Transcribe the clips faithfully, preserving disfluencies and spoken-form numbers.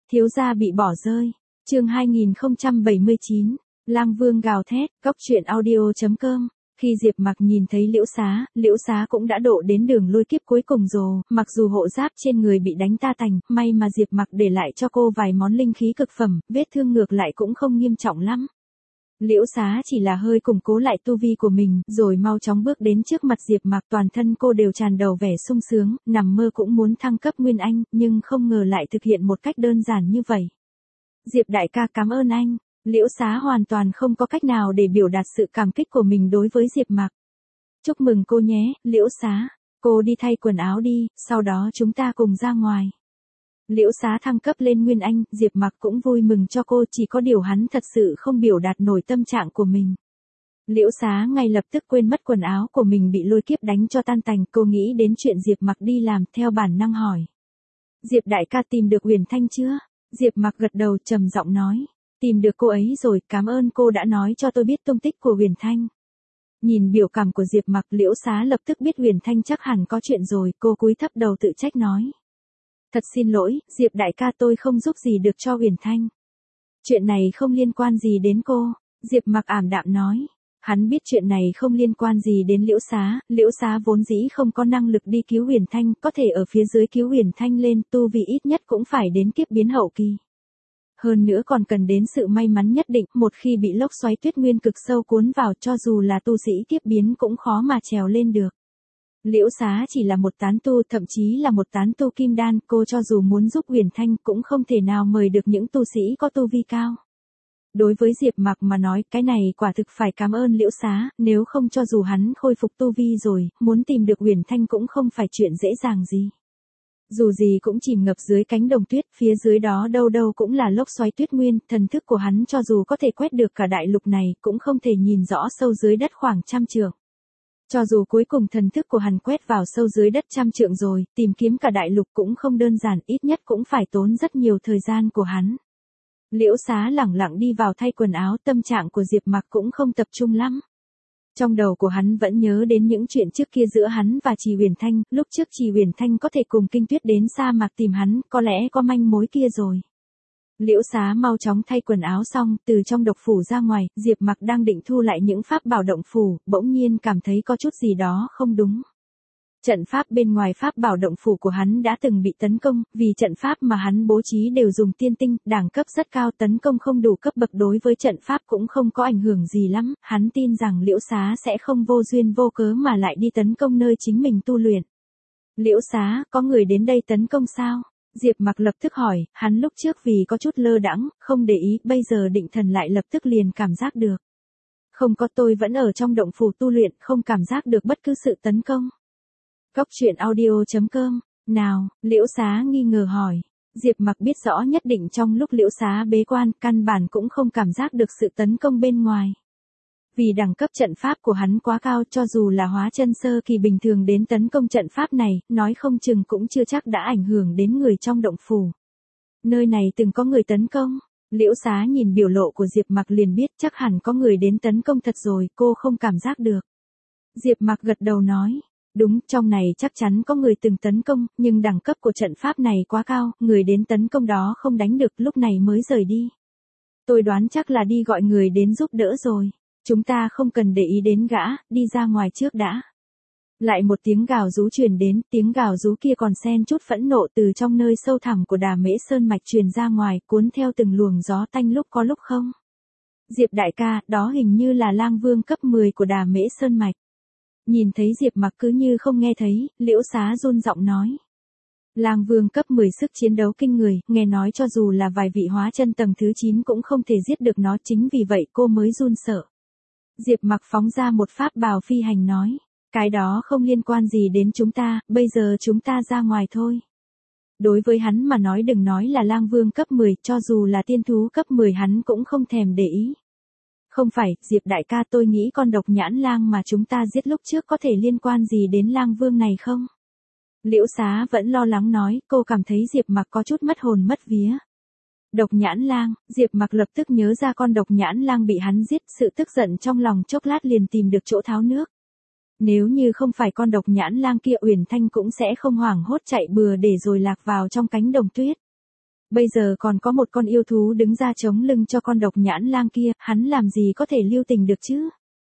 Thiếu gia bị bỏ rơi. Chương hai nghìn không trăm bảy mươi chín. Lang Vương gào thét. Cốc truyện audio chấm com. Khi Diệp Mặc nhìn thấy Liễu Xá, Liễu Xá cũng đã độ đến đường lôi kiếp cuối cùng rồi, mặc dù hộ giáp trên người bị đánh ta tành, may mà Diệp Mặc để lại cho cô vài món linh khí cực phẩm, vết thương ngược lại cũng không nghiêm trọng lắm. Liễu Xá chỉ là hơi củng cố lại tu vi của mình, rồi mau chóng bước đến trước mặt Diệp Mặc, toàn thân cô đều tràn đầu vẻ sung sướng, nằm mơ cũng muốn thăng cấp Nguyên Anh, nhưng không ngờ lại thực hiện một cách đơn giản như vậy. Diệp đại ca cảm ơn anh. Liễu Xá hoàn toàn không có cách nào để biểu đạt sự cảm kích của mình đối với Diệp Mặc. Chúc mừng cô nhé, Liễu Xá. Cô đi thay quần áo đi, sau đó chúng ta cùng ra ngoài. Liễu Xá thăng cấp lên Nguyên Anh, Diệp Mặc cũng vui mừng cho cô, chỉ có điều hắn thật sự không biểu đạt nổi tâm trạng của mình. Liễu Xá ngay lập tức quên mất quần áo của mình bị lôi kiếp đánh cho tan tành, cô nghĩ đến chuyện Diệp Mặc đi làm, theo bản năng hỏi. Diệp đại ca tìm được Huyền Thanh chưa? Diệp Mặc gật đầu trầm giọng nói. Tìm được cô ấy rồi, cảm ơn cô đã nói cho tôi biết tung tích của Huyền Thanh. Nhìn biểu cảm của Diệp Mặc, Liễu Xá lập tức biết Huyền Thanh chắc hẳn có chuyện rồi, cô cúi thấp đầu tự trách nói. Thật xin lỗi, Diệp đại ca tôi không giúp gì được cho Huyền Thanh. Chuyện này không liên quan gì đến cô, Diệp Mặc ảm đạm nói. Hắn biết chuyện này không liên quan gì đến Liễu Xá, Liễu Xá vốn dĩ không có năng lực đi cứu Huyền Thanh, có thể ở phía dưới cứu Huyền Thanh lên, tu vì ít nhất cũng phải đến kiếp biến hậu kỳ. Hơn nữa còn cần đến sự may mắn nhất định, một khi bị lốc xoáy tuyết nguyên cực sâu cuốn vào, cho dù là tu sĩ kiếp biến cũng khó mà trèo lên được. Liễu Xá chỉ là một tán tu, thậm chí là một tán tu kim đan, cô cho dù muốn giúp Huyền Thanh cũng không thể nào mời được những tu sĩ có tu vi cao. Đối với Diệp Mặc mà nói, cái này quả thực phải cảm ơn Liễu Xá, nếu không cho dù hắn khôi phục tu vi rồi, muốn tìm được Huyền Thanh cũng không phải chuyện dễ dàng gì. Dù gì cũng chìm ngập dưới cánh đồng tuyết, phía dưới đó đâu đâu cũng là lốc xoáy tuyết nguyên, thần thức của hắn cho dù có thể quét được cả đại lục này, cũng không thể nhìn rõ sâu dưới đất khoảng trăm trượng. Cho dù cuối cùng thần thức của hắn quét vào sâu dưới đất trăm trượng rồi, tìm kiếm cả đại lục cũng không đơn giản, ít nhất cũng phải tốn rất nhiều thời gian của hắn. Liễu Xá lẳng lặng đi vào thay quần áo, tâm trạng của Diệp Mặc cũng không tập trung lắm. Trong đầu của hắn vẫn nhớ đến những chuyện trước kia giữa hắn và Trì Huyền Thanh, lúc trước Trì Huyền Thanh có thể cùng Kinh Tuyết đến sa mạc tìm hắn, có lẽ có manh mối kia rồi. Liễu Xá mau chóng thay quần áo xong, từ trong độc phủ ra ngoài, Diệp Mặc đang định thu lại những pháp bảo động phủ, bỗng nhiên cảm thấy có chút gì đó không đúng. Trận pháp bên ngoài pháp bảo động phủ của hắn đã từng bị tấn công, vì trận pháp mà hắn bố trí đều dùng tiên tinh, đẳng cấp rất cao, tấn công không đủ cấp bậc đối với trận pháp cũng không có ảnh hưởng gì lắm, hắn tin rằng Liễu Xá sẽ không vô duyên vô cớ mà lại đi tấn công nơi chính mình tu luyện. Liễu Xá, có người đến đây tấn công sao? Diệp Mặc lập tức hỏi, hắn lúc trước vì có chút lơ đãng, không để ý, bây giờ định thần lại lập tức liền cảm giác được. Không có, tôi vẫn ở trong động phủ tu luyện, không cảm giác được bất cứ sự tấn công. Cốc truyện audio chấm com. Nào, Liễu Xá nghi ngờ hỏi. Diệp Mặc biết rõ nhất định trong lúc Liễu Xá bế quan, căn bản cũng không cảm giác được sự tấn công bên ngoài. Vì đẳng cấp trận pháp của hắn quá cao, cho dù là hóa chân sơ kỳ bình thường đến tấn công trận pháp này, nói không chừng cũng chưa chắc đã ảnh hưởng đến người trong động phủ. Nơi này từng có người tấn công. Liễu Xá nhìn biểu lộ của Diệp Mặc liền biết chắc hẳn có người đến tấn công thật rồi, cô không cảm giác được. Diệp Mặc gật đầu nói. Đúng, trong này chắc chắn có người từng tấn công, nhưng đẳng cấp của trận pháp này quá cao, người đến tấn công đó không đánh được, lúc này mới rời đi. Tôi đoán chắc là đi gọi người đến giúp đỡ rồi. Chúng ta không cần để ý đến gã, đi ra ngoài trước đã. Lại một tiếng gào rú truyền đến, tiếng gào rú kia còn xen chút phẫn nộ từ trong nơi sâu thẳm của Đà Mễ Sơn mạch truyền ra ngoài, cuốn theo từng luồng gió tanh lúc có lúc không. Diệp đại ca, đó hình như là Lang Vương cấp mười của Đà Mễ Sơn mạch. Nhìn thấy Diệp Mặc cứ như không nghe thấy, Liễu Xá run giọng nói. Lang Vương cấp mười sức chiến đấu kinh người, nghe nói cho dù là vài vị hóa chân tầng thứ chín cũng không thể giết được nó, chính vì vậy cô mới run sợ. Diệp Mặc phóng ra một pháp bào phi hành nói. Cái đó không liên quan gì đến chúng ta, bây giờ chúng ta ra ngoài thôi. Đối với hắn mà nói đừng nói là Lang Vương cấp mười, cho dù là tiên thú cấp mười hắn cũng không thèm để ý. Không phải, Diệp đại ca, tôi nghĩ con độc nhãn lang mà chúng ta giết lúc trước có thể liên quan gì đến Lang Vương này không? Liễu Xá vẫn lo lắng nói, cô cảm thấy Diệp Mặc có chút mất hồn mất vía. Độc nhãn lang, Diệp Mặc lập tức nhớ ra con độc nhãn lang bị hắn giết, sự tức giận trong lòng chốc lát liền tìm được chỗ tháo nước. Nếu như không phải con độc nhãn lang kia, Uyển Thanh cũng sẽ không hoảng hốt chạy bừa để rồi lạc vào trong cánh đồng tuyết. Bây giờ còn có một con yêu thú đứng ra chống lưng cho con độc nhãn lang kia, hắn làm gì có thể lưu tình được chứ?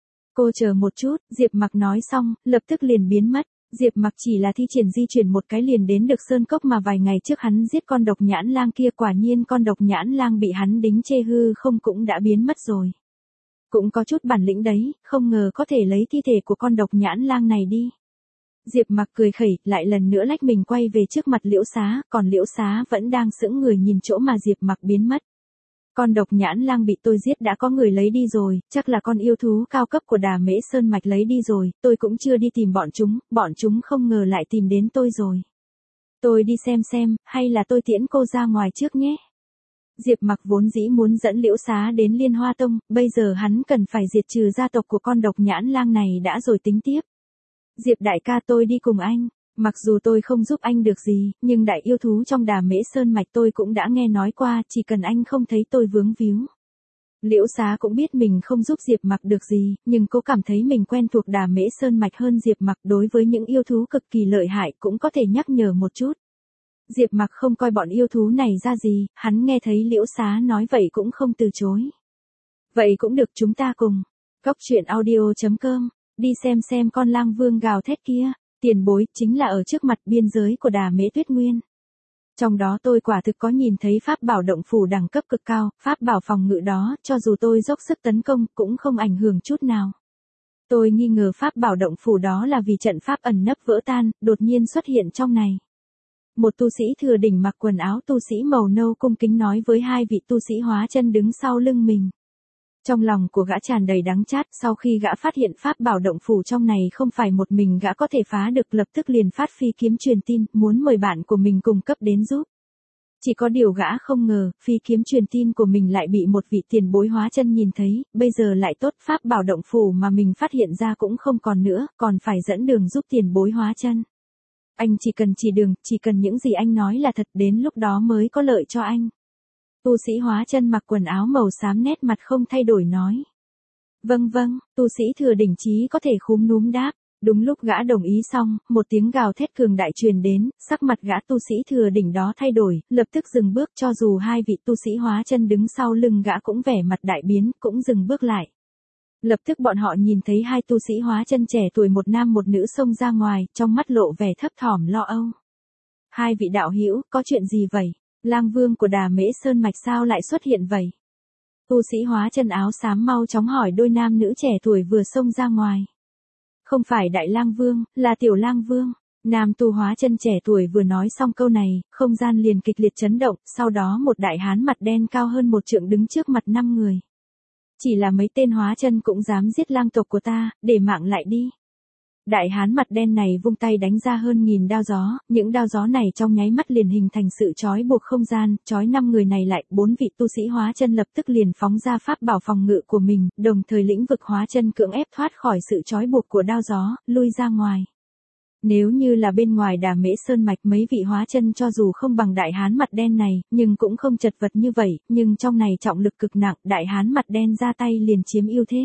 Cô chờ một chút, Diệp Mặc nói xong, lập tức liền biến mất. Diệp Mặc chỉ là thi triển di chuyển một cái liền đến được sơn cốc mà vài ngày trước hắn giết con độc nhãn lang kia, quả nhiên con độc nhãn lang bị hắn đính chê hư không cũng đã biến mất rồi. Cũng có chút bản lĩnh đấy, không ngờ có thể lấy thi thể của con độc nhãn lang này đi. Diệp Mặc cười khẩy, lại lần nữa lách mình quay về trước mặt Liễu Xá, còn Liễu Xá vẫn đang sững người nhìn chỗ mà Diệp Mặc biến mất. Con độc nhãn lang bị tôi giết đã có người lấy đi rồi, chắc là con yêu thú cao cấp của Đà Mễ Sơn Mạch lấy đi rồi, tôi cũng chưa đi tìm bọn chúng, bọn chúng không ngờ lại tìm đến tôi rồi. Tôi đi xem xem, hay là tôi tiễn cô ra ngoài trước nhé. Diệp Mặc vốn dĩ muốn dẫn Liễu Xá đến Liên Hoa Tông, bây giờ hắn cần phải diệt trừ gia tộc của con độc nhãn lang này đã rồi tính tiếp. Diệp đại ca, tôi đi cùng anh. Mặc dù tôi không giúp anh được gì, nhưng đại yêu thú trong Đà Mễ Sơn Mạch tôi cũng đã nghe nói qua, chỉ cần anh không thấy tôi vướng víu. Liễu Xá cũng biết mình không giúp Diệp Mặc được gì, nhưng cô cảm thấy mình quen thuộc Đà Mễ Sơn Mạch hơn Diệp Mặc, đối với những yêu thú cực kỳ lợi hại cũng có thể nhắc nhở một chút. Diệp Mặc không coi bọn yêu thú này ra gì, hắn nghe thấy Liễu Xá nói vậy cũng không từ chối. Vậy cũng được, chúng ta cùng. Cốc truyện audio chấm com, đi xem xem con lang vương gào thét kia. Tiền bối, chính là ở trước mặt biên giới của Đà Mễ Tuyết Nguyên. Trong đó tôi quả thực có nhìn thấy pháp bảo động phủ đẳng cấp cực cao, pháp bảo phòng ngự đó, cho dù tôi dốc sức tấn công, cũng không ảnh hưởng chút nào. Tôi nghi ngờ pháp bảo động phủ đó là vì trận pháp ẩn nấp vỡ tan, đột nhiên xuất hiện trong này. Một tu sĩ thừa đỉnh mặc quần áo tu sĩ màu nâu cung kính nói với hai vị tu sĩ hóa chân đứng sau lưng mình. Trong lòng của gã tràn đầy đắng chát, sau khi gã phát hiện pháp bảo động phủ trong này không phải một mình gã có thể phá được, lập tức liền phát phi kiếm truyền tin, muốn mời bạn của mình cùng cấp đến giúp. Chỉ có điều gã không ngờ, phi kiếm truyền tin của mình lại bị một vị tiền bối hóa chân nhìn thấy, bây giờ lại tốt, pháp bảo động phủ mà mình phát hiện ra cũng không còn nữa, còn phải dẫn đường giúp tiền bối hóa chân. Anh chỉ cần chỉ đường, chỉ cần những gì anh nói là thật, đến lúc đó mới có lợi cho anh. Tu sĩ hóa chân mặc quần áo màu xám nét mặt không thay đổi nói. Vâng vâng, tu sĩ thừa đỉnh chí có thể khúm núm đáp. Đúng lúc gã đồng ý xong, một tiếng gào thét cường đại truyền đến, sắc mặt gã tu sĩ thừa đỉnh đó thay đổi, lập tức dừng bước, cho dù hai vị tu sĩ hóa chân đứng sau lưng gã cũng vẻ mặt đại biến, cũng dừng bước lại. Lập tức bọn họ nhìn thấy hai tu sĩ hóa chân trẻ tuổi một nam một nữ xông ra ngoài, trong mắt lộ vẻ thấp thỏm lo âu. Hai vị đạo hữu, có chuyện gì vậy? Lang vương của Đà Mễ Sơn Mạch sao lại xuất hiện vậy? Tu sĩ hóa chân áo xám mau chóng hỏi đôi nam nữ trẻ tuổi vừa xông ra ngoài. Không phải đại lang vương, là tiểu lang vương. Nam tu hóa chân trẻ tuổi vừa nói xong câu này, không gian liền kịch liệt chấn động, sau đó một đại hán mặt đen cao hơn một trượng đứng trước mặt năm người. Chỉ là mấy tên hóa chân cũng dám giết lang tộc của ta, để mạng lại đi. Đại hán mặt đen này vung tay đánh ra hơn nghìn đao gió, những đao gió này trong nháy mắt liền hình thành sự trói buộc không gian, trói năm người này lại, bốn vị tu sĩ hóa chân lập tức liền phóng ra pháp bảo phòng ngự của mình, đồng thời lĩnh vực hóa chân cưỡng ép thoát khỏi sự trói buộc của đao gió, lui ra ngoài. Nếu như là bên ngoài Đà Mễ Sơn Mạch mấy vị hóa chân cho dù không bằng đại hán mặt đen này, nhưng cũng không chật vật như vậy, nhưng trong này trọng lực cực nặng, đại hán mặt đen ra tay liền chiếm ưu thế.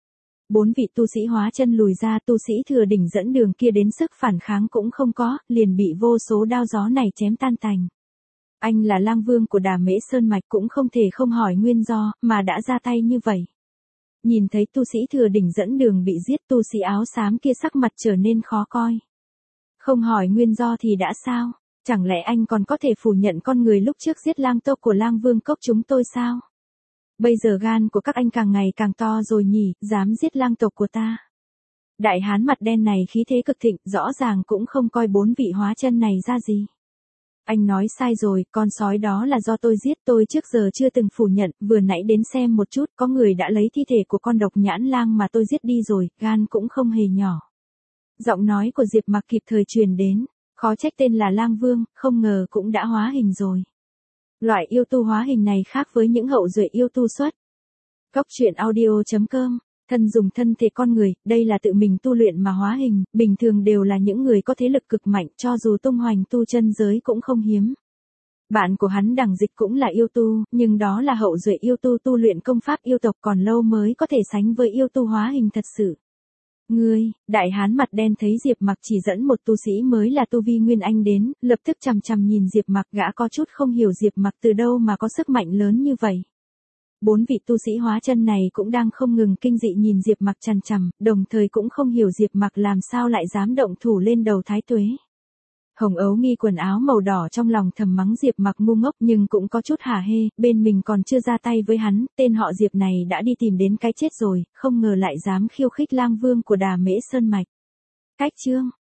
Bốn vị tu sĩ hóa chân lùi ra, tu sĩ thừa đỉnh dẫn đường kia đến sức phản kháng cũng không có, liền bị vô số đao gió này chém tan tành. Anh là lang vương của Đà Mễ Sơn Mạch cũng không thể không hỏi nguyên do, mà đã ra tay như vậy. Nhìn thấy tu sĩ thừa đỉnh dẫn đường bị giết, tu sĩ áo xám kia sắc mặt trở nên khó coi. Không hỏi nguyên do thì đã sao? Chẳng lẽ anh còn có thể phủ nhận con người lúc trước giết lang tộc của lang vương cốc chúng tôi sao? Bây giờ gan của các anh càng ngày càng to rồi nhỉ, dám giết lang tộc của ta. Đại hán mặt đen này khí thế cực thịnh, rõ ràng cũng không coi bốn vị hóa chân này ra gì. Anh nói sai rồi, con sói đó là do tôi giết, tôi trước giờ chưa từng phủ nhận, vừa nãy đến xem một chút, có người đã lấy thi thể của con độc nhãn lang mà tôi giết đi rồi, gan cũng không hề nhỏ. Giọng nói của Diệp Mặc kịp thời truyền đến, khó trách tên là Lang Vương, không ngờ cũng đã hóa hình rồi. Loại yêu tu hóa hình này khác với những hậu duệ yêu tu xuất. Cốc truyện audio chấm com, thân dùng thân thể con người, đây là tự mình tu luyện mà hóa hình, bình thường đều là những người có thế lực cực mạnh, cho dù tung hoành tu chân giới cũng không hiếm. Bạn của hắn Đằng Dịch cũng là yêu tu, nhưng đó là hậu duệ yêu tu tu luyện công pháp yêu tộc, còn lâu mới có thể sánh với yêu tu hóa hình thật sự. Ngươi, đại hán mặt đen thấy Diệp Mặc chỉ dẫn một tu sĩ mới là tu vi Nguyên Anh đến, lập tức chằm chằm nhìn Diệp Mặc, gã có chút không hiểu Diệp Mặc từ đâu mà có sức mạnh lớn như vậy. Bốn vị tu sĩ hóa chân này cũng đang không ngừng kinh dị nhìn Diệp Mặc chằm chằm, đồng thời cũng không hiểu Diệp Mặc làm sao lại dám động thủ lên đầu Thái Tuế. Hồng Ấu Nghi quần áo màu đỏ trong lòng thầm mắng Diệp Mặc ngu ngốc nhưng cũng có chút hả hê, bên mình còn chưa ra tay với hắn, tên họ Diệp này đã đi tìm đến cái chết rồi, không ngờ lại dám khiêu khích Lang Vương của Đà Mễ Sơn Mạch. Cách chương